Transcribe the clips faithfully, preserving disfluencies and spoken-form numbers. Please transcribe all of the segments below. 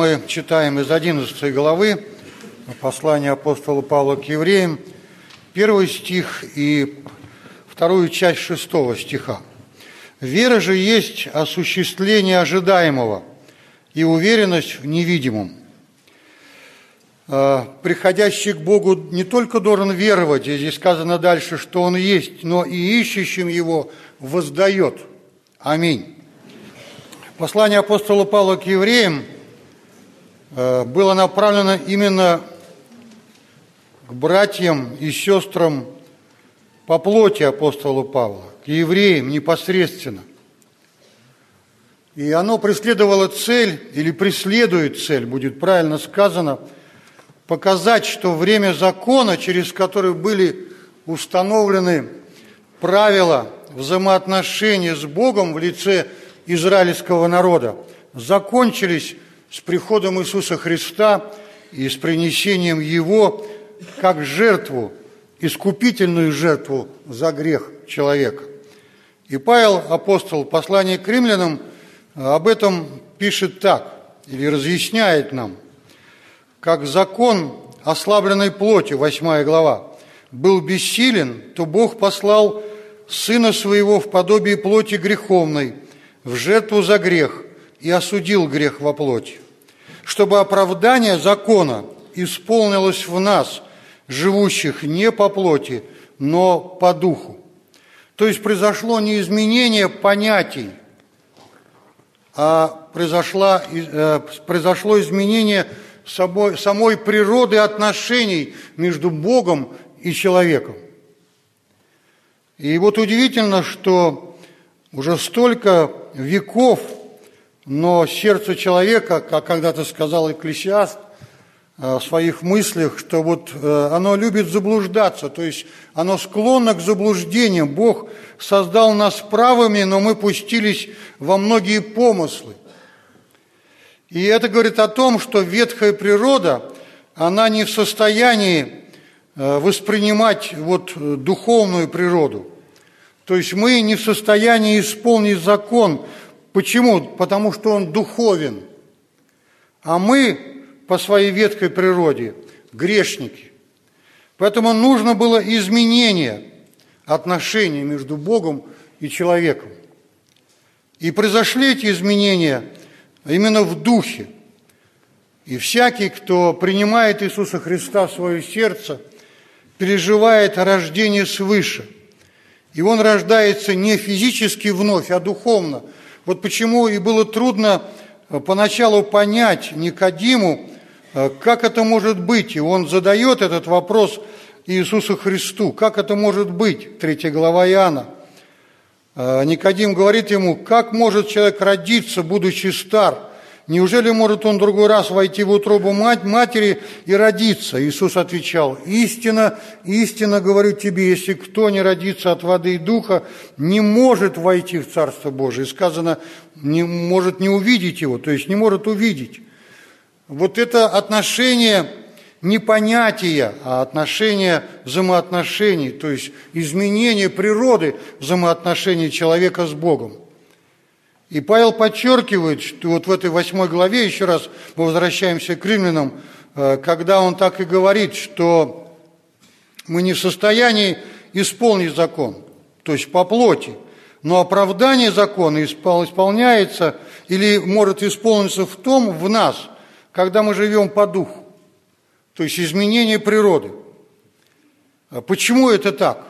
мы читаем из одиннадцатой главы послания апостола Павла к евреям, первый стих и вторую часть шестого стиха. «Вера же есть осуществление ожидаемого и уверенность в невидимом». Приходящий к Богу не только должен веровать, и здесь сказано дальше, что Он есть, но и ищущим Его воздает. Аминь. Послание апостола Павла к евреям было направлено именно к братьям и сестрам по плоти апостола Павла, к евреям непосредственно. И оно преследовало цель, или преследует цель, будет правильно сказано, показать, что время закона, через который были установлены правила взаимоотношений с Богом в лице израильского народа, закончились с приходом Иисуса Христа и с принесением Его как жертву, искупительную жертву за грех человека. И Павел, апостол, в послании к римлянам об этом пишет так, или разъясняет нам, как закон ослабленной плоти, восьмая глава, был бессилен, то Бог послал Сына Своего в подобие плоти греховной, в жертву за грех, и осудил грех во плоти, чтобы оправдание закона исполнилось в нас, живущих не по плоти, но по духу. То есть произошло не изменение понятий, а произошло, произошло изменение самой, самой природы отношений между Богом и человеком. И вот удивительно, что уже столько веков, но сердце человека, как когда-то сказал Экклесиаст в своих мыслях, что вот оно любит заблуждаться, то есть оно склонно к заблуждениям. Бог создал нас правыми, но мы пустились во многие помыслы. И это говорит о том, что ветхая природа, она не в состоянии воспринимать вот духовную природу. То есть мы не в состоянии исполнить закон. Почему? Потому что он духовен. А мы по своей ветхой природе грешники. Поэтому нужно было изменение отношений между Богом и человеком. И произошли эти изменения именно в духе. И всякий, кто принимает Иисуса Христа в свое сердце, переживает рождение свыше. И он рождается не физически вновь, а духовно. Вот почему и было трудно поначалу понять Никодиму, как это может быть. И он задает этот вопрос Иисусу Христу. Как это может быть? Третья глава Иоанна. Никодим говорит ему, как может человек родиться, будучи стар? Неужели может он другой раз войти в утробу мать, матери и родиться? Иисус отвечал, истинно, истинно говорю тебе, если кто не родится от воды и духа, не может войти в Царство Божие. И сказано, не может не увидеть его, то есть не может увидеть. Вот это отношение не понятия, а отношение взаимоотношений, то есть изменение природы взаимоотношений человека с Богом. И Павел подчеркивает, что вот в этой восьмой главе, еще раз мы возвращаемся к римлянам, когда он так и говорит, что мы не в состоянии исполнить закон, то есть по плоти, но оправдание закона исполняется или может исполниться в том, в нас, когда мы живем по духу, то есть изменение природы. Почему это так?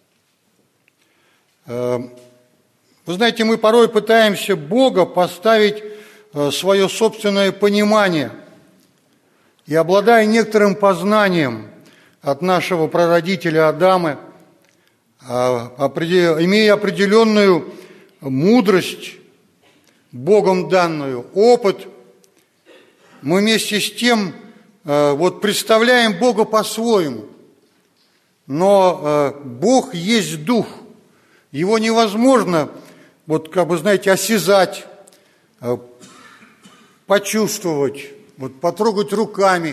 Вы знаете, мы порой пытаемся Бога поставить свое собственное понимание. И обладая некоторым познанием от нашего прародителя Адама, имея определенную мудрость, Богом данную, опыт, мы вместе с тем вот представляем Бога по-своему. Но Бог есть Дух. Его невозможно, вот как бы, знаете, осязать, почувствовать, вот потрогать руками.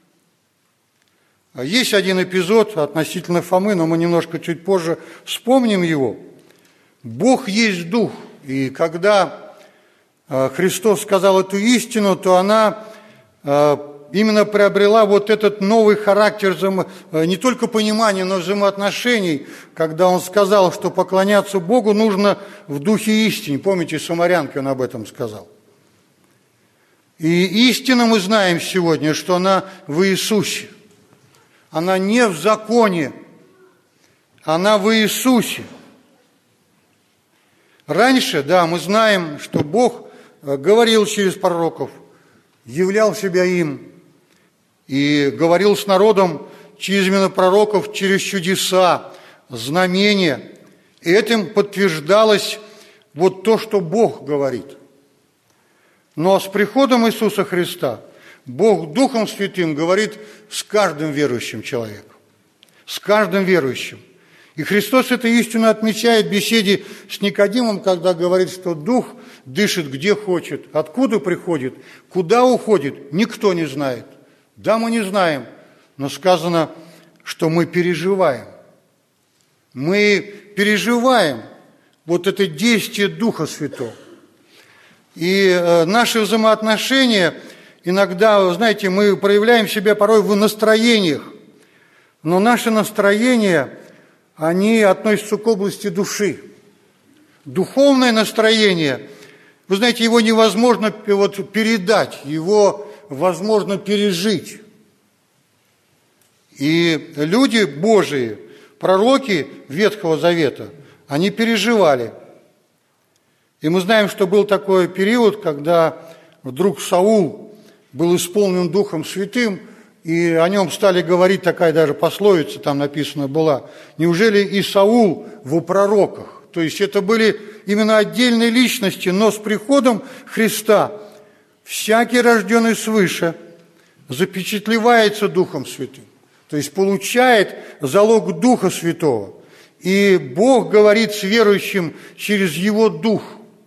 Есть один эпизод относительно Фомы, но мы немножко чуть позже вспомним его. Бог есть Дух, и когда Христос сказал эту истину, то она именно приобрела вот этот новый характер не только понимания, но и взаимоотношений, когда он сказал, что поклоняться Богу нужно в духе истины. Помните, Самарянке он об этом сказал. И истина мы знаем сегодня, что она в Иисусе. Она не в законе, она в Иисусе. Раньше, да, мы знаем, что Бог говорил через пророков, являл себя им и говорил с народом через именно пророков, через чудеса, знамения. И этим подтверждалось вот то, что Бог говорит. Но с приходом Иисуса Христа Бог Духом Святым говорит с каждым верующим человеком, с каждым верующим. И Христос эту истину отмечает в беседе с Никодимом, когда говорит, что Дух дышит где хочет, откуда приходит, куда уходит, никто не знает. Да, мы не знаем, но сказано, что мы переживаем. Мы переживаем вот это действие Духа Святого. И э, наши взаимоотношения, иногда, знаете, мы проявляем себя порой в настроениях, но наши настроения, они относятся к области души. Духовное настроение, вы знаете, его невозможно вот передать, его возможно пережить. И люди Божии, пророки Ветхого Завета, они переживали. И мы знаем, что был такой период, когда вдруг Саул был исполнен Духом Святым, и о нем стали говорить, такая даже пословица там написана была, неужели и Саул в пророках? То есть это были именно отдельные личности, но с приходом Христа всякий, рожденный свыше, запечатлевается Духом Святым, то есть получает залог Духа Святого. И Бог говорит с верующим через Его Дух,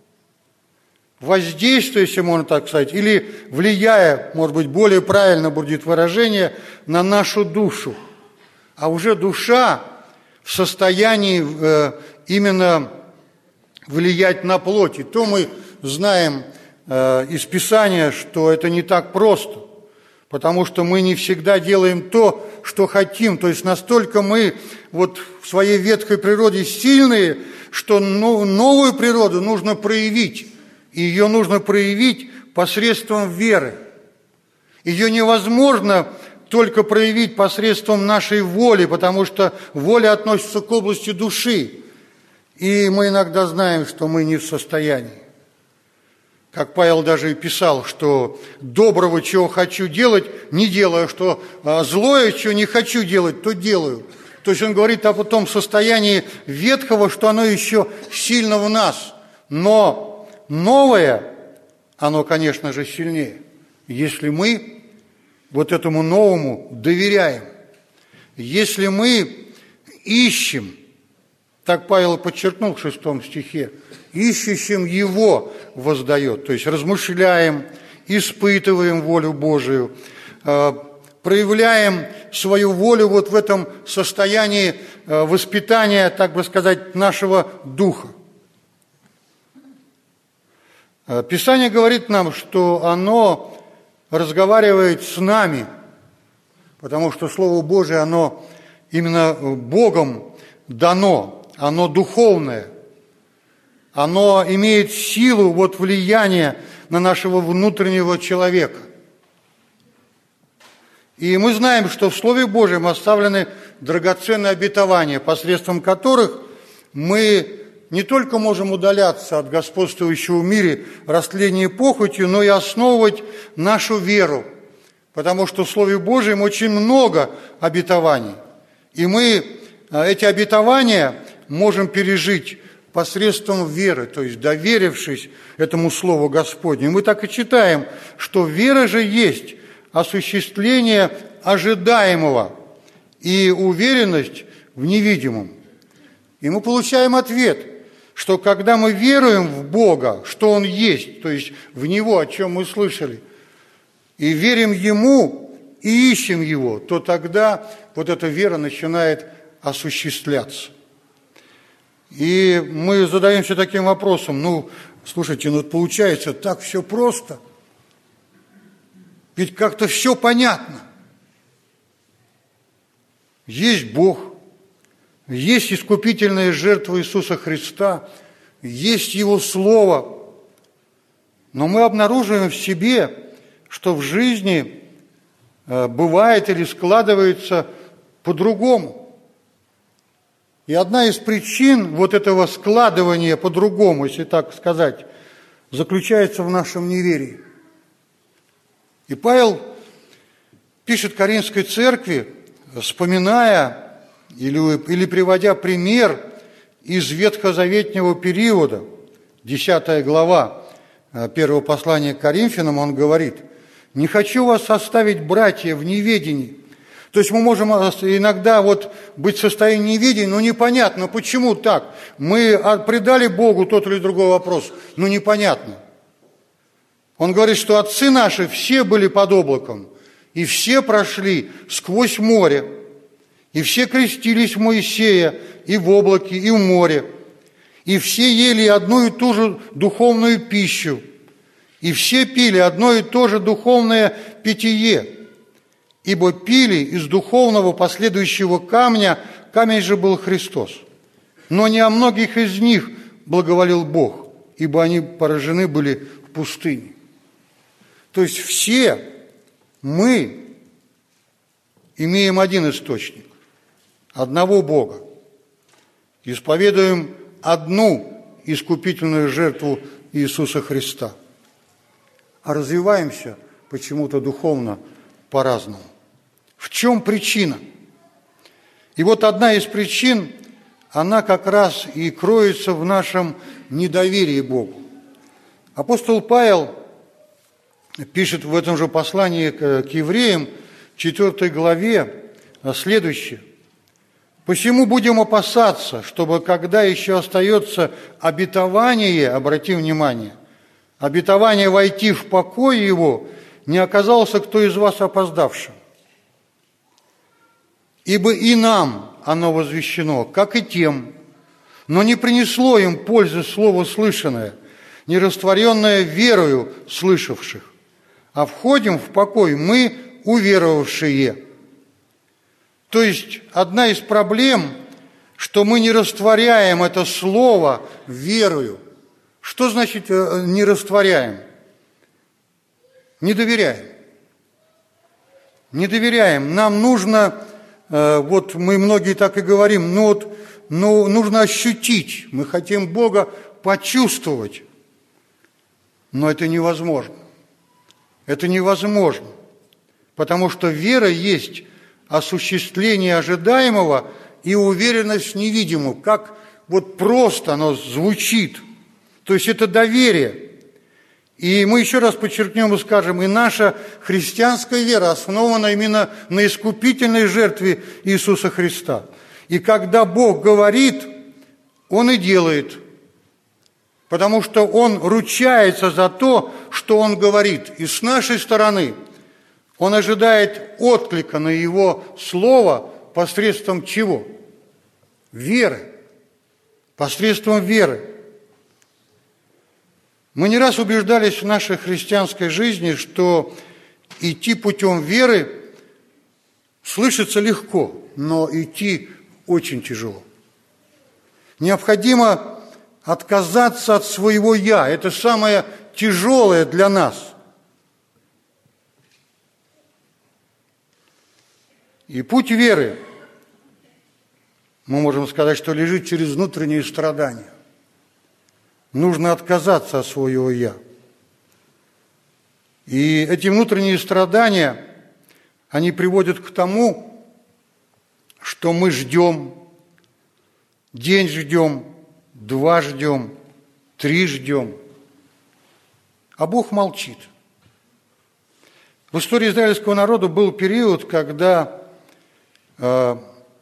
воздействуя, если можно так сказать, или влияя, может быть, более правильно будет выражение, на нашу душу. А уже душа в состоянии э, именно влиять на плоть. И то мы знаем э, из Писания, что это не так просто, потому что мы не всегда делаем то, что хотим. То есть настолько мы вот в своей ветхой природе сильные, что ну, новую природу нужно проявить. И ее нужно проявить посредством веры. Ее невозможно только проявить посредством нашей воли, потому что воля относится к области души. И мы иногда знаем, что мы не в состоянии. Как Павел даже и писал, что доброго, чего хочу делать, не делаю, что злое, чего не хочу делать, то делаю. То есть он говорит о том состоянии ветхого, что оно еще сильно в нас. Но новое, оно, конечно же, сильнее, если мы вот этому новому доверяем, если мы ищем, так Павел подчеркнул в шестом стихе, ищущим Его воздает, то есть размышляем, испытываем волю Божию, проявляем свою волю вот в этом состоянии воспитания, так бы сказать, нашего духа. Писание говорит нам, что оно разговаривает с нами, потому что Слово Божие, оно именно Богом дано, оно духовное, оно имеет силу вот влияния на нашего внутреннего человека. И мы знаем, что в Слове Божьем оставлены драгоценные обетования, посредством которых мы не только можем удаляться от господствующего в мире растления похотью, но и основывать нашу веру, потому что в Слове Божьем очень много обетований. И мы эти обетования можем пережить посредством веры, то есть доверившись этому Слову Господню. Мы так и читаем, что вера же есть осуществление ожидаемого и уверенность в невидимом. И мы получаем ответ, что когда мы веруем в Бога, что Он есть, то есть в Него, о чем мы слышали, и верим Ему, и ищем Его, то тогда вот эта вера начинает осуществляться. И мы задаемся таким вопросом, ну, слушайте, ну получается так все просто. Ведь как-то все понятно. Есть Бог, есть искупительная жертва Иисуса Христа, есть Его Слово. Но мы обнаруживаем в себе, что в жизни бывает или складывается по-другому. И одна из причин вот этого складывания по-другому, если так сказать, заключается в нашем неверии. И Павел пишет Коринфской церкви, вспоминая или, или приводя пример из ветхозаветнего периода, десятая глава первого послания к Коринфянам, он говорит: «Не хочу вас оставить, братья, в неведении». То есть мы можем иногда вот быть в состоянии неведения, но непонятно, почему так. Мы предали Богу тот или другой вопрос, но непонятно. Он говорит, что отцы наши все были под облаком, и все прошли сквозь море, и все крестились в Моисея и в облаке, и в море, и все ели одну и ту же духовную пищу, и все пили одно и то же духовное питье, ибо пили из духовного последующего камня, камень же был Христос. Но не о многих из них благоволил Бог, ибо они поражены были в пустыне. То есть все мы имеем один источник, одного Бога, исповедуем одну искупительную жертву Иисуса Христа, а развиваемся почему-то духовно по-разному. В чем причина? И вот одна из причин, она как раз и кроется в нашем недоверии Богу. Апостол Павел пишет в этом же послании к евреям, в четвёртой главе, следующее. «Посему будем опасаться, чтобы, когда еще остается обетование, обрати внимание, обетование войти в покой его, не оказался кто из вас опоздавшим. Ибо и нам оно возвещено, как и тем, но не принесло им пользы слово слышанное, не растворенное верою слышавших. А входим в покой мы, уверовавшие». То есть одна из проблем, что мы не растворяем это слово верою. Что значит не растворяем? Не доверяем. Не доверяем. Нам нужно, вот мы многие так и говорим, ну вот, ну, нужно ощутить. Мы хотим Бога почувствовать. Но это невозможно. Это невозможно, потому что вера есть осуществление ожидаемого и уверенность в невидимом, как вот просто оно звучит. То есть это доверие. И мы еще раз подчеркнем и скажем, и наша христианская вера основана именно на искупительной жертве Иисуса Христа. И когда Бог говорит, Он и делает. Потому что Он ручается за то, что Он говорит. И с нашей стороны Он ожидает отклика на Его Слово посредством чего? Веры. Посредством веры. Мы не раз убеждались в нашей христианской жизни, что идти путем веры слышится легко, но идти очень тяжело. Необходимо отказаться от своего «я». Это самое тяжелое для нас. И путь веры, мы можем сказать, что лежит через внутренние страдания. Нужно отказаться от своего «я». И эти внутренние страдания, они приводят к тому, что мы ждем, день ждем, два ждем, три ждем, а Бог молчит. В истории израильского народа был период, когда э,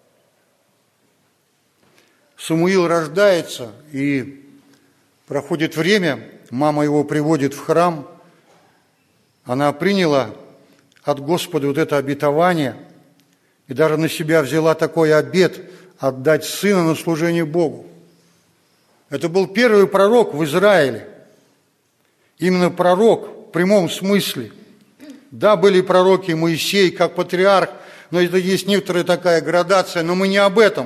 Самуил рождается, и проходит время, мама его приводит в храм, она приняла от Господа вот это обетование и даже на себя взяла такой обет отдать сына на служение Богу. Это был первый пророк в Израиле. Именно пророк в прямом смысле. Да, были пророки Моисей, как патриарх, но это есть некоторая такая градация, но мы не об этом.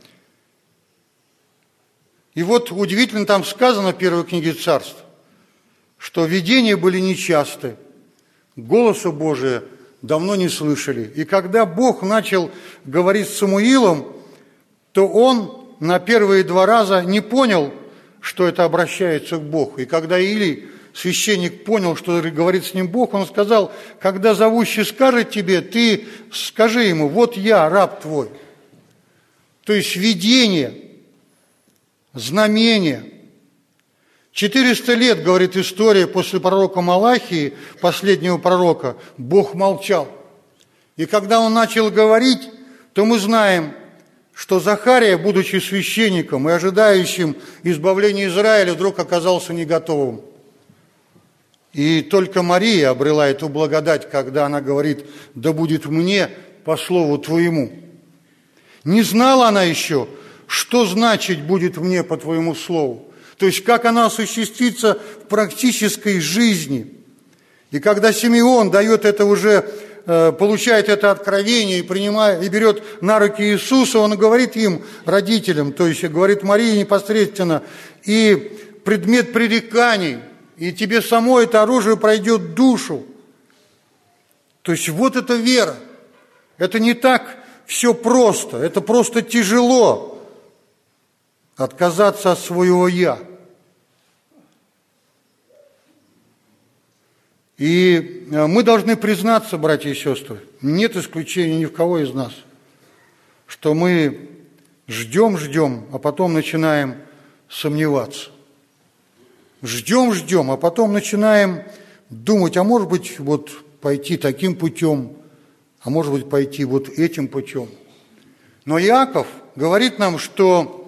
И вот удивительно там сказано в первой книге Царств, что видения были нечасты, голоса Божия давно не слышали. И когда Бог начал говорить с Самуилом, то он на первые два раза не понял, что это обращается к Богу. И когда Илий, священник, понял, что говорит с ним Бог, он сказал: когда зовущий скажет тебе, ты скажи ему: вот я, раб твой. То есть видение, знамение. четыреста лет, говорит история, после пророка Малахии, последнего пророка, Бог молчал. И когда он начал говорить, то мы знаем, что Захария, будучи священником и ожидающим избавления Израиля, вдруг оказался не готовым. И только Мария обрела эту благодать, когда она говорит: да будет мне по слову твоему. Не знала она еще, что значит будет мне по твоему слову. То есть как она осуществится в практической жизни. И когда Симеон дает это уже, получает это откровение и, принимает, и берет на руки Иисуса, он говорит им, родителям, то есть говорит Марии непосредственно: и предмет пререканий, и тебе само это оружие пройдет душу. То есть вот эта вера. Это не так все просто, это просто тяжело отказаться от своего «я». И мы должны признаться, братья и сестры, нет исключения ни в кого из нас, что мы ждем-ждем, а потом начинаем сомневаться. Ждем-ждем, а потом начинаем думать: а может быть, вот пойти таким путем, а может быть, пойти вот этим путем. Но Иаков говорит нам, что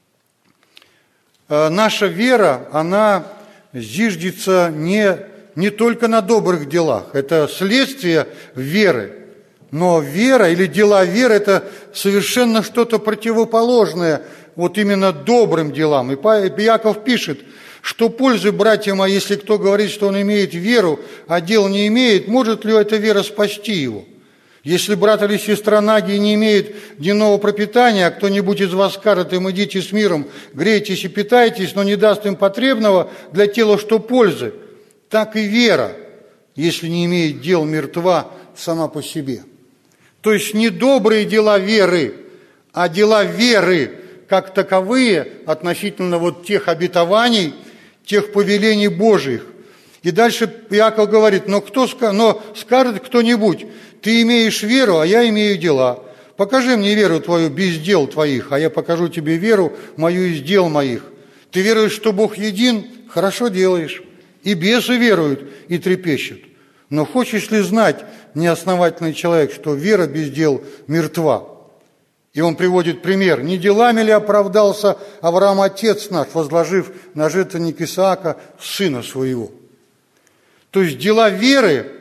наша вера, она зиждется не не только на добрых делах, это следствие веры. Но вера или дела веры – это совершенно что-то противоположное вот именно добрым делам. И Иаков пишет, что пользы, братья мои, если кто говорит, что он имеет веру, а дел не имеет, может ли эта вера спасти его? Если брат или сестра наги не имеет дневного пропитания, а кто-нибудь из вас скажет им: идите с миром, грейтесь и питайтесь, но не даст им потребного для тела, что пользы, так и вера, если не имеет дел, мертва сама по себе. То есть не добрые дела веры, а дела веры как таковые относительно вот тех обетований, тех повелений Божьих. И дальше Иаков говорит: но, кто, но скажет кто-нибудь: ты имеешь веру, а я имею дела. Покажи мне веру твою без дел твоих, а я покажу тебе веру мою из дел моих. Ты веруешь, что Бог един? Хорошо делаешь. И бесы веруют и трепещут. Но хочешь ли знать, неосновательный человек, что вера без дел мертва? И он приводит пример: не делами ли оправдался Авраам, отец наш, возложив на жертвенник Исаака сына своего? То есть дела веры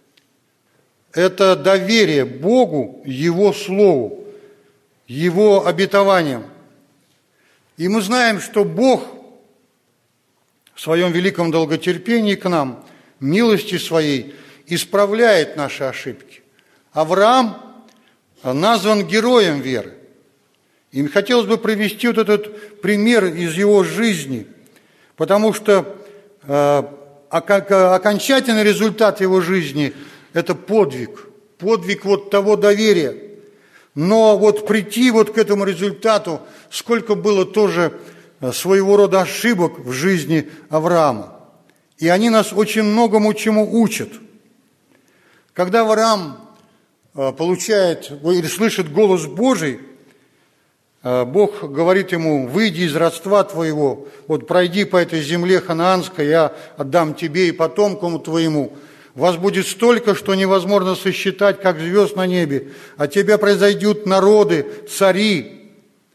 – это доверие Богу, Его Слову, Его обетованиям. И мы знаем, что Бог в своем великом долготерпении к нам, милости своей, исправляет наши ошибки. Авраам назван героем веры. И хотелось бы привести вот этот пример из его жизни, потому что э, окончательный результат его жизни – это подвиг, подвиг вот того доверия. Но вот прийти вот к этому результату, сколько было тоже своего рода ошибок в жизни Авраама. И они нас очень многому чему учат. Когда Авраам получает или слышит голос Божий, Бог говорит ему: выйди из родства твоего, вот пройди по этой земле ханаанской, я отдам тебе и потомкам твоему. Вас будет столько, что невозможно сосчитать, как звезд на небе. От тебя произойдут народы, цари,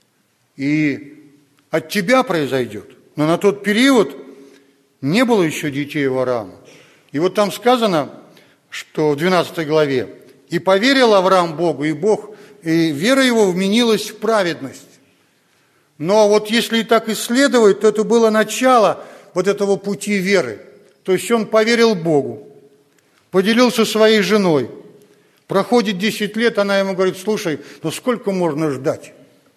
и от тебя произойдет. Но на тот период не было еще детей у Авраама. И вот там сказано, что в двенадцатой главе: «И поверил Авраам Богу, и Бог, и вера его вменилась в праведность». Но вот если и так исследовать, то это было начало вот этого пути веры. То есть он поверил Богу, поделился своей женой. Проходит десять лет, она ему говорит: слушай, ну сколько можно ждать?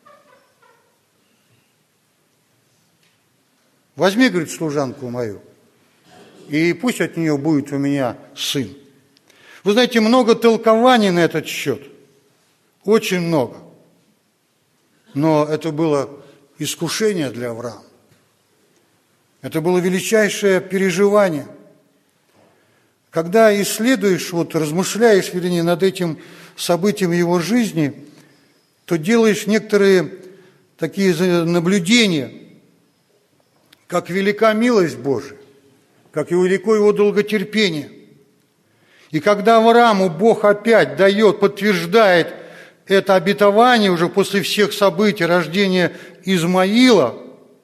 Возьми, говорит, служанку мою, и пусть от нее будет у меня сын. Вы знаете, много толкований на этот счет, очень много. Но это было искушение для Авраама. Это было величайшее переживание. Когда исследуешь, вот размышляешь, вернее, над этим событием его жизни, то делаешь некоторые такие наблюдения, как велика милость Божия, как и велико его долготерпение. И когда Аврааму Бог опять дает, подтверждает это обетование уже после всех событий рождения Измаила,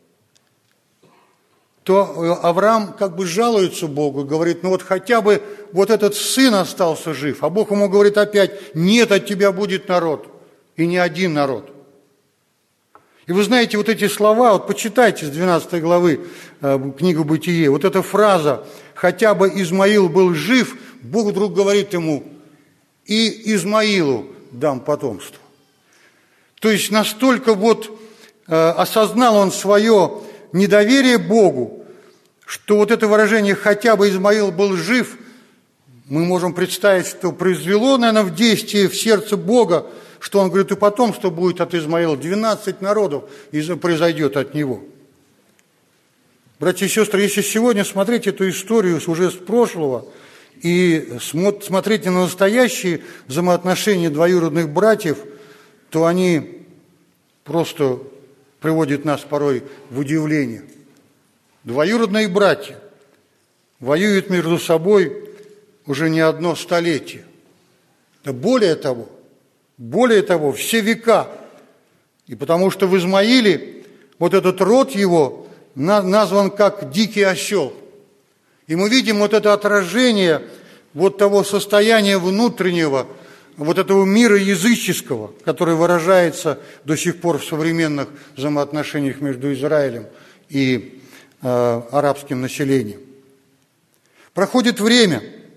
то Авраам как бы жалуется Богу, говорит: ну вот хотя бы вот этот сын остался жив. А Бог ему говорит опять: нет, от тебя будет народ, и не один народ. И вы знаете, вот эти слова, вот почитайте с двенадцатой главы э, книгу «Бытие», вот эта фраза «хотя бы Измаил был жив», Бог вдруг говорит ему: и Измаилу дам потомство. То есть настолько вот э, осознал он свое недоверие Богу, что вот это выражение «хотя бы Измаил был жив», мы можем представить, что произвело, наверное, в действие в сердце Бога, что он говорит: и потомство будет от Измаила, двенадцать народов произойдет от него. Братья и сестры, если сегодня смотреть эту историю уже с прошлого и смотреть на настоящие взаимоотношения двоюродных братьев, то они просто приводят нас порой в удивление. Двоюродные братья воюют между собой уже не одно столетие. Да более того, более того, все века. И потому что в Измаиле вот этот род его назван как «дикий осел». И мы видим вот это отражение вот того состояния внутреннего, вот этого мира языческого, который выражается до сих пор в современных взаимоотношениях между Израилем и э, арабским населением. Проходит время,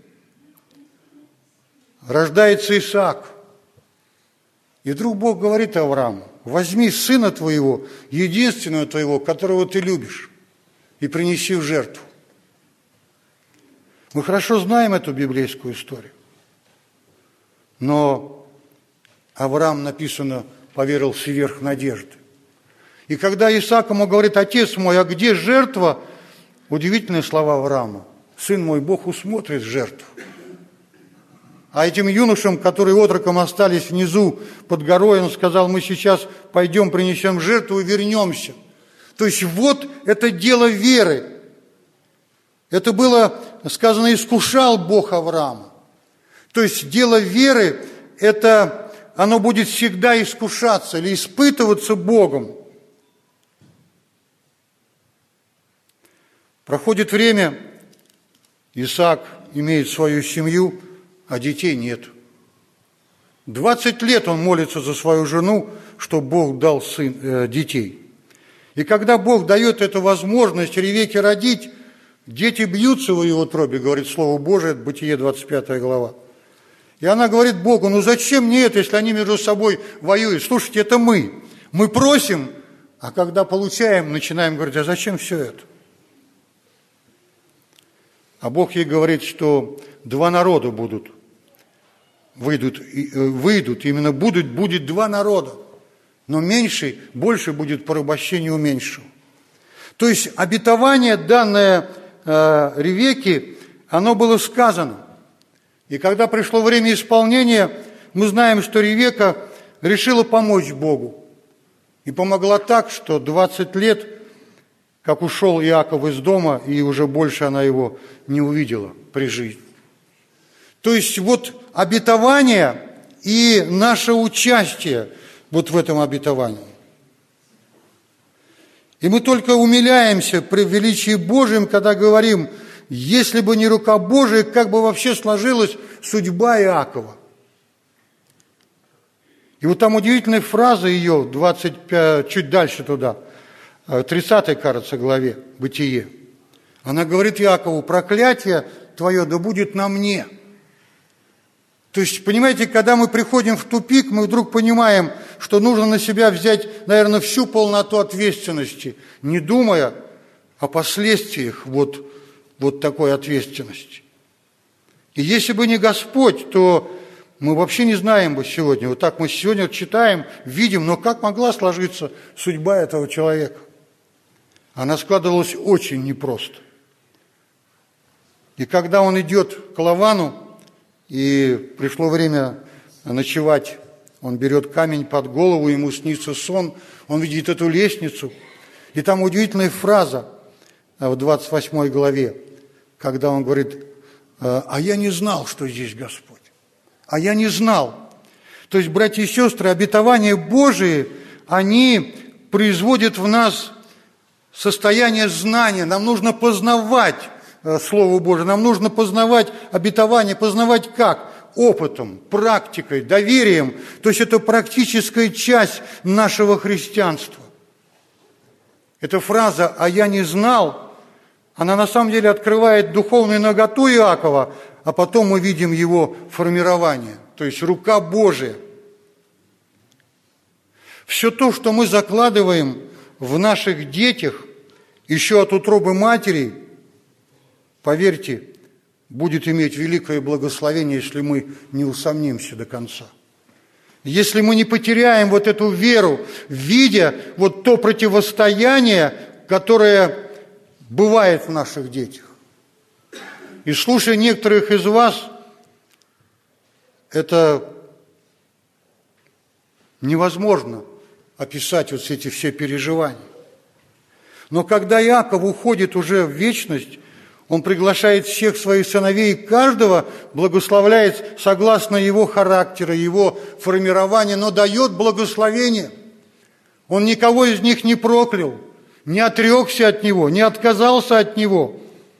рождается Исаак. И вдруг Бог говорит Аврааму: возьми сына твоего, единственного твоего, которого ты любишь, и принеси в жертву. Мы хорошо знаем эту библейскую историю. Но Авраам, написано, поверил сверх надежды. И когда Исаак ему говорит: отец мой, а где жертва? Удивительные слова Авраама: сын мой, Бог усмотрит жертву. А этим юношам, которые отроком остались внизу под горой, он сказал: мы сейчас пойдем принесем жертву и вернемся. То есть вот это дело веры. Это было, сказано, искушал Бог Авраама. То есть дело веры, это оно будет всегда искушаться или испытываться Богом. Проходит время, Исаак имеет свою семью, а детей нет. Двадцать лет он молится за свою жену, чтобы Бог дал сын, э, детей. И когда Бог дает эту возможность Ревеке родить, дети бьются в ее утробе, говорит Слово Божие, Бытие двадцать пятая глава. И она говорит Богу: ну зачем мне это, если они между собой воюют? Слушайте, это мы. Мы просим, а когда получаем, начинаем говорить: а зачем все это? А Бог ей говорит, что два народа будут, выйдут, выйдут именно будут, будет два народа, но меньший, больше будет порабощение у меньшего. То есть обетование, данное э, Ревеке, оно было сказано. И когда пришло время исполнения, мы знаем, что Ревека решила помочь Богу. И помогла так, что двадцать лет, как ушел Иаков из дома, и уже больше она его не увидела при жизни. То есть вот обетование и наше участие вот в этом обетовании. И мы только умиляемся при величии Божьем, когда говорим: если бы не рука Божия, как бы вообще сложилась судьба Иакова. И вот там удивительная фраза ее, двадцать пять, чуть дальше туда, тридцатой, кажется, главе, Бытие. Она говорит Иакову: проклятие твое да будет на мне. То есть, понимаете, когда мы приходим в тупик, мы вдруг понимаем, что нужно на себя взять, наверное, всю полноту ответственности, не думая о последствиях вот, вот такой ответственности. И если бы не Господь, то мы вообще не знаем бы сегодня. Вот так мы сегодня читаем, видим, но как могла сложиться судьба этого человека? Она складывалась очень непросто. И когда он идет к Лавану, и пришло время ночевать, он берет камень под голову, ему снится сон, он видит эту лестницу. И там удивительная фраза в двадцать восьмой главе, когда он говорит: «А я не знал, что здесь Господь, а я не знал». То есть, братья и сестры, обетования Божии, они производят в нас состояние знания. Нам нужно познавать Слово Божие, нам нужно познавать обетование, познавать как? Опытом, практикой, доверием. То есть это практическая часть нашего христианства. Эта фраза «а я не знал», она на самом деле открывает духовную наготу Иакова, а потом мы видим его формирование, то есть рука Божия. Все то, что мы закладываем в наших детях еще от утробы матери, поверьте, будет иметь великое благословение, если мы не усомнимся до конца. Если мы не потеряем вот эту веру, видя вот то противостояние, которое бывает в наших детях. И слушая некоторых из вас, это невозможно описать вот эти все переживания. Но когда Иаков уходит уже в вечность, он приглашает всех своих сыновей, и каждого благословляет согласно его характера, его формирования, но дает благословение. Он никого из них не проклял, не отрекся от него, не отказался от него.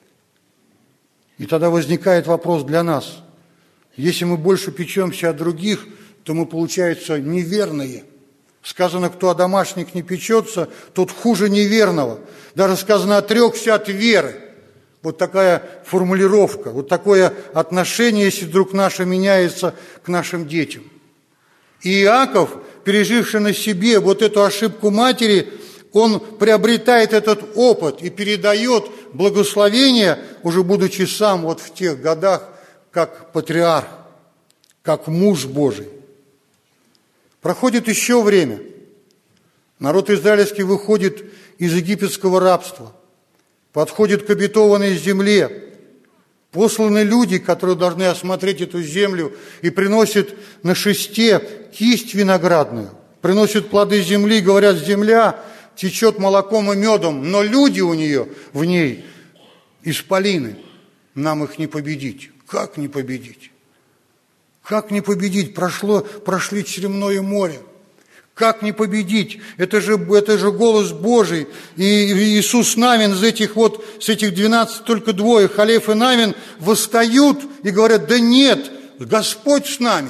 И тогда возникает вопрос для нас. Если мы больше печемся о других, то мы, получается, неверные. Сказано, кто о домашних не печется, тот хуже неверного. Даже сказано, отрекся от веры. Вот такая формулировка, вот такое отношение, если вдруг наше меняется к нашим детям. И Иаков, переживший на себе вот эту ошибку матери, он приобретает этот опыт и передает благословение, уже будучи сам вот в тех годах, как патриарх, как муж Божий. Проходит еще время. Народ израильский выходит из египетского рабства, подходит к обетованной земле. Посланы люди, которые должны осмотреть эту землю, и приносят на шесте кисть виноградную, приносят плоды земли, говорят, земля течет молоком и медом, но люди у нее, в ней исполины, нам их не победить. Как не победить? Как не победить? Прошло, прошли Черемное море. Как не победить? Это же, это же голос Божий. И Иисус Навин из этих вот, с этих двенадцати только двое, Халев и Навин, восстают и говорят, да нет, Господь с нами.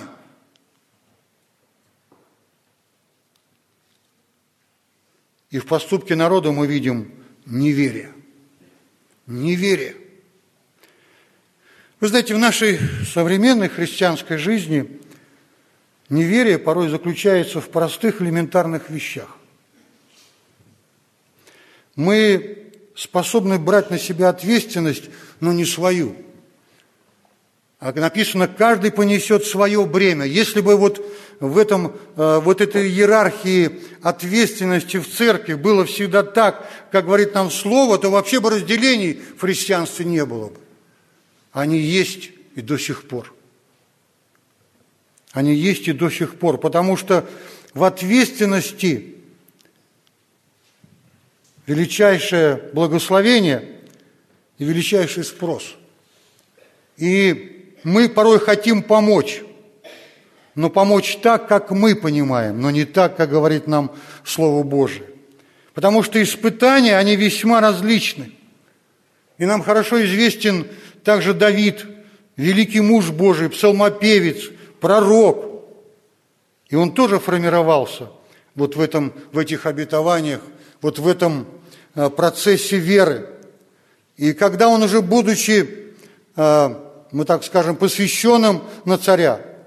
И в поступке народа мы видим неверие. Неверие. Вы знаете, в нашей современной христианской жизни неверие порой заключается в простых элементарных вещах. Мы способны брать на себя ответственность, но не свою. А написано, каждый понесет свое бремя. Если бы вот в этом, вот этой иерархии ответственности в церкви было всегда так, как говорит нам Слово, то вообще бы разделений в христианстве не было бы. Они есть и до сих пор. Они есть и до сих пор, потому что в ответственности величайшее благословение и величайший спрос. И мы порой хотим помочь, но помочь так, как мы понимаем, но не так, как говорит нам Слово Божие. Потому что испытания, они весьма различны. И нам хорошо известен также Давид, великий муж Божий, псалмопевец, пророк. И он тоже формировался вот в, этом, в этих обетованиях, вот в этом процессе веры. И когда он уже, будучи, мы так скажем, посвященным на царя,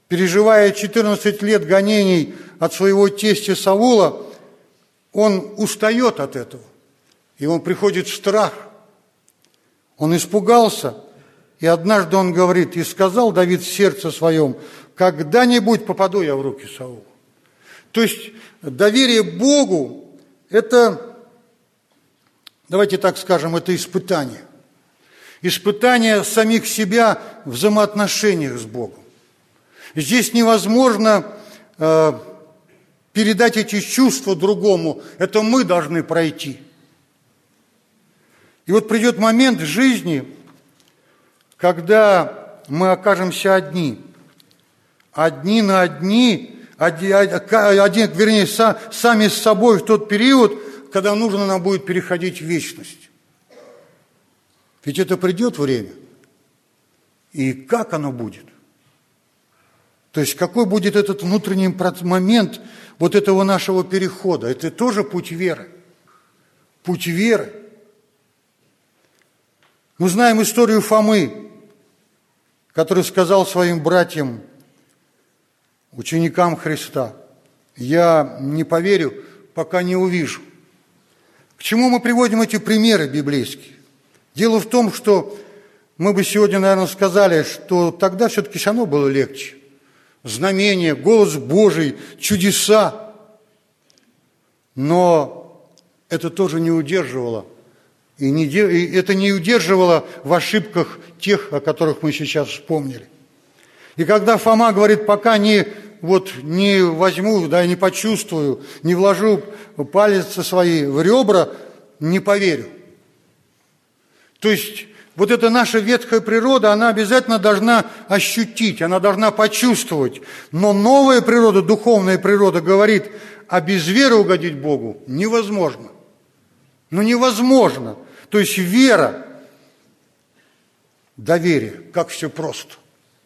переживая четырнадцать лет гонений от своего тестя Саула, он устает от этого, и он приходит в страх. Он испугался, и однажды он говорит: «И сказал Давид в сердце своем: когда-нибудь попаду я в руки Саула». То есть доверие Богу – это, давайте так скажем, это испытание. Испытание самих себя в взаимоотношениях с Богом. Здесь невозможно э, передать эти чувства другому, это мы должны пройти. И вот придет момент в жизни, когда мы окажемся одни. Одни на одни, один, один, вернее, сами с собой в тот период, когда нужно нам будет переходить в вечность. Ведь это придет время. И как оно будет? То есть какой будет этот внутренний момент вот этого нашего перехода? Это тоже путь веры. Путь веры. Мы знаем историю Фомы, который сказал своим братьям, ученикам Христа: «Я не поверю, пока не увижу». К чему мы приводим эти примеры библейские? Дело в том, что мы бы сегодня, наверное, сказали, что тогда все-таки все равно было легче. Знамения, голос Божий, чудеса. Но это тоже не удерживало. И, не, и это не удерживало в ошибках тех, о которых мы сейчас вспомнили. И когда Фома говорит: пока не, вот, не возьму, да, не почувствую, не вложу палец свои в ребра, не поверю. То есть вот эта наша ветхая природа, она обязательно должна ощутить, она должна почувствовать. Но новая природа, духовная природа говорит: а без веры угодить Богу невозможно. Ну невозможно. То есть вера, доверие, как все просто.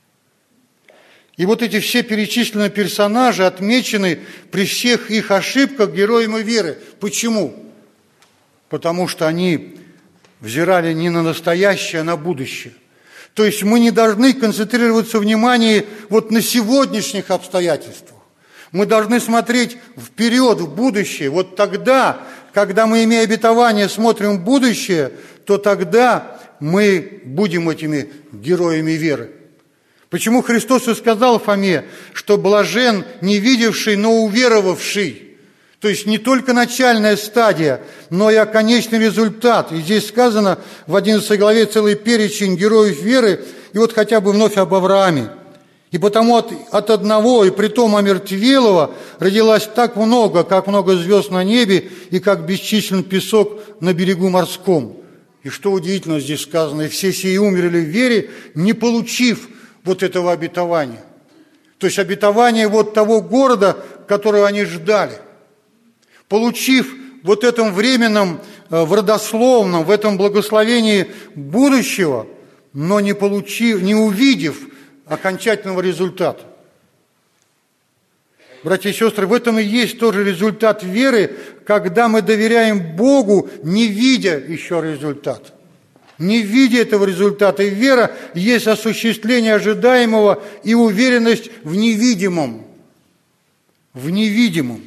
И вот эти все перечисленные персонажи отмечены при всех их ошибках героями веры. Почему? Потому что они взирали не на настоящее, а на будущее. То есть мы не должны концентрироваться внимание вот на сегодняшних обстоятельствах. Мы должны смотреть вперед, в будущее. Вот тогда, когда мы, имея обетование, смотрим в будущее, то тогда мы будем этими героями веры. Почему Христос и сказал Фоме, что блажен не видевший, но уверовавший? То есть не только начальная стадия, но и конечный результат. И здесь сказано в одиннадцатой главе целый перечень героев веры, и вот хотя бы вновь об Аврааме. И потому от, от одного, и притом омертвелого, родилось так много, как много звезд на небе, и как бесчислен песок на берегу морском. И что удивительно здесь сказано: и все сии умерли в вере, не получив вот этого обетования. То есть обетование вот того города, которого они ждали. Получив вот этом временном, в родословном, в этом благословении будущего, но не получив, не увидев окончательного результата. Братья и сестры, в этом и есть тоже результат веры, когда мы доверяем Богу, не видя еще результата. Не видя этого результата. И вера есть осуществление ожидаемого и уверенность в невидимом. В невидимом.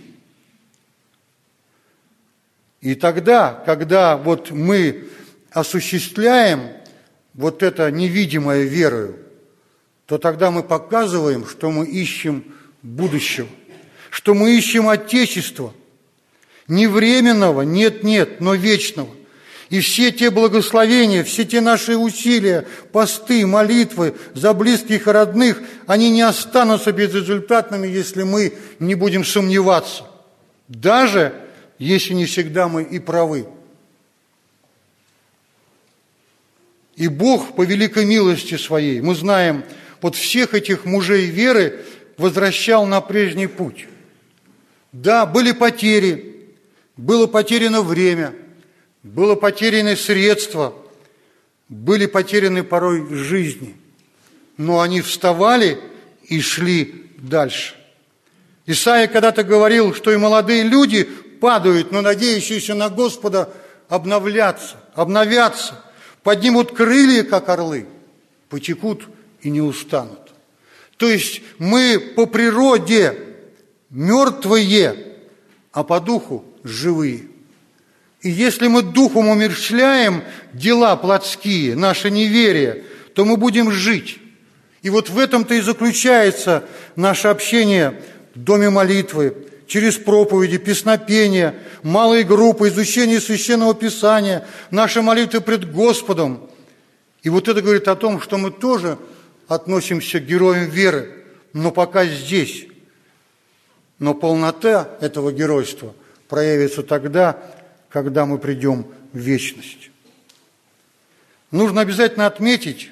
И тогда, когда вот мы осуществляем вот это невидимое верою, то тогда мы показываем, что мы ищем будущего, что мы ищем Отечества, не временного, нет-нет, но вечного. И все те благословения, все те наши усилия, посты, молитвы за близких и родных, они не останутся безрезультатными, если мы не будем сомневаться. Даже если не всегда мы и правы. И Бог по великой милости Своей, мы знаем, вот всех этих мужей веры возвращал на прежний путь. Да, были потери, было потеряно время, было потеряны средства, были потеряны порой жизни, но они вставали и шли дальше. Исайя когда-то говорил, что и молодые люди падают, но надеющиеся на Господа обновлятся, обновятся, поднимут крылья, как орлы, потекут и не устанут. То есть мы по природе мертвые, а по духу живые. И если мы духом умерщвляем дела плотские, наше неверие, то мы будем жить. И вот в этом-то и заключается наше общение в доме молитвы, через проповеди, песнопения, малые группы, изучение Священного Писания, наши молитвы пред Господом. И вот это говорит о том, что мы тоже относимся к героям веры, но пока здесь. Но полнота этого геройства проявится тогда, когда мы придем в вечность. Нужно обязательно отметить,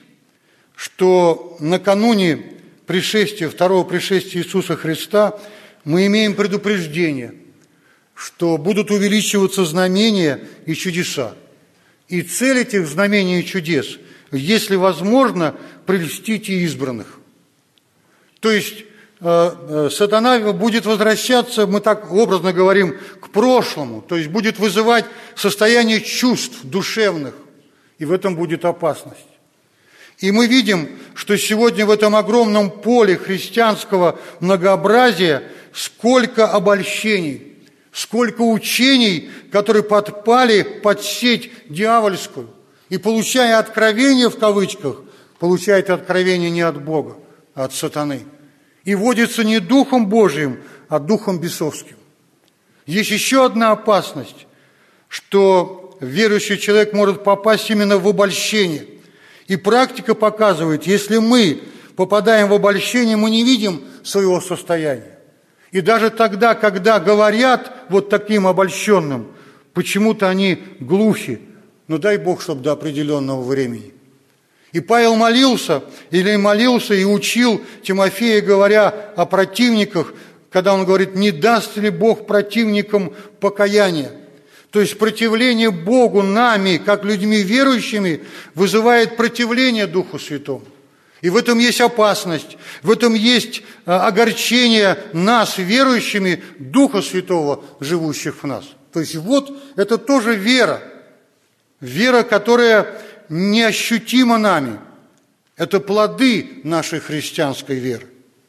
что накануне пришествия, второго пришествия Иисуса Христа мы имеем предупреждение, что будут увеличиваться знамения и чудеса. И цель этих знамений и чудес, если возможно, прельстить и избранных. То есть сатана будет возвращаться, мы так образно говорим, к прошлому, то есть будет вызывать состояние чувств душевных, и в этом будет опасность. И мы видим, что сегодня в этом огромном поле христианского многообразия сколько обольщений, сколько учений, которые подпали под сеть дьявольскую, и, получая откровение, в кавычках, получает откровение не от Бога, а от сатаны. И водится не Духом Божиим, а Духом бесовским. Есть еще одна опасность, что верующий человек может попасть именно в обольщение. И практика показывает, если мы попадаем в обольщение, мы не видим своего состояния. И даже тогда, когда говорят вот таким обольщенным, почему-то они глухи. Но дай Бог, чтобы до определенного времени. И Павел молился, или молился и учил Тимофея, говоря о противниках, когда он говорит, не даст ли Бог противникам покаяния. То есть противление Богу нами, как людьми верующими, вызывает противление Духу Святому. И в этом есть опасность, в этом есть огорчение нас, верующими, Духа Святого, живущих в нас. То есть вот это тоже вера. Вера, которая неощутима нами. Это плоды нашей христианской веры.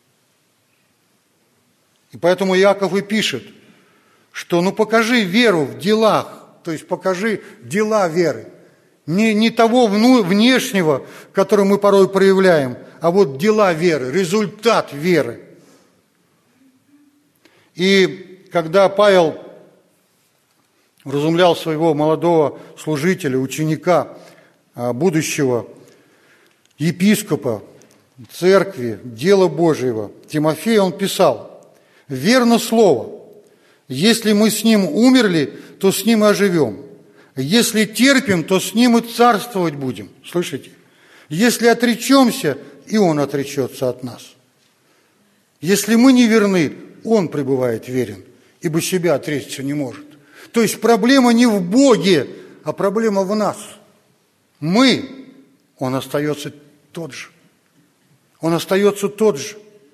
И поэтому Иаков и пишет, что ну покажи веру в делах, то есть покажи дела веры. Не, не того внешнего, который мы порой проявляем, а вот дела веры, результат веры. И когда Павел вразумлял своего молодого служителя, ученика, будущего епископа церкви, дела Божьего, Тимофея, он писал: «Верно слово, если мы с ним умерли, то с ним и оживем. Если терпим, то с ним и царствовать будем». Слышите? «Если отречемся, и он отречется от нас. Если мы не верны, он пребывает верен, ибо себя отречься не может». То есть проблема не в Боге, а проблема в нас. Мы, он остается тот же. Он остается тот же.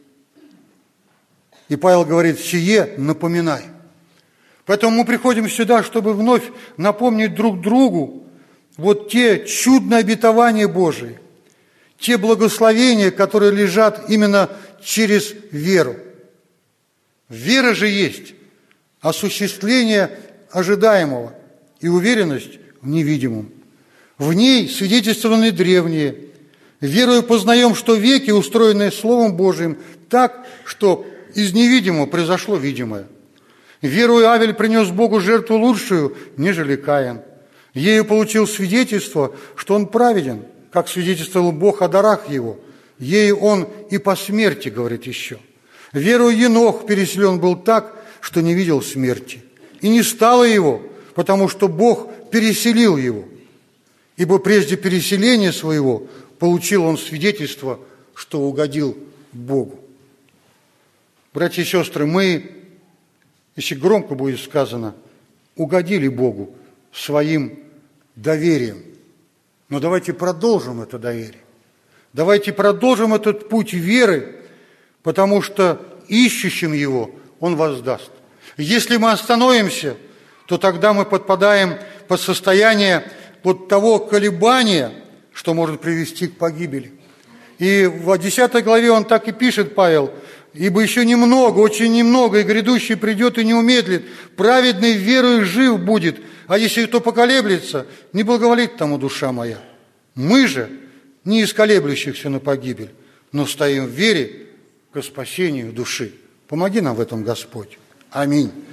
И Павел говорит: «Сие напоминай». Поэтому мы приходим сюда, чтобы вновь напомнить друг другу вот те чудные обетования Божии, те благословения, которые лежат именно через веру. Вера же есть осуществление ожидаемого и уверенность в невидимом. В ней свидетельствованы древние. Верою познаем, что веки, устроенные Словом Божиим, так, что из невидимого произошло видимое. Верою Авель принес Богу жертву лучшую, нежели Каин. Ею получил свидетельство, что он праведен, как свидетельствовал Бог о дарах его. Ею он и по смерти, говорит еще. Верою Енох переселен был так, что не видел смерти. И не стало его, потому что Бог переселил его. Ибо прежде переселения своего получил он свидетельство, что угодил Богу. Братья и сестры, мы, если громко будет сказано, угодили Богу своим доверием. Но давайте продолжим это доверие. Давайте продолжим этот путь веры, потому что ищущим его Он воздаст. Если мы остановимся, то тогда мы подпадаем под состояние вот того колебания, что может привести к погибели. И в десятой главе он так и пишет, Павел: «Ибо еще немного, очень немного, и грядущий придет и не умедлит, праведный верою жив будет, а если кто поколеблется, не благоволит тому душа моя». Мы же не из колеблющихся на погибель, но стоим в вере ко спасению души. Помоги нам в этом, Господь. Аминь.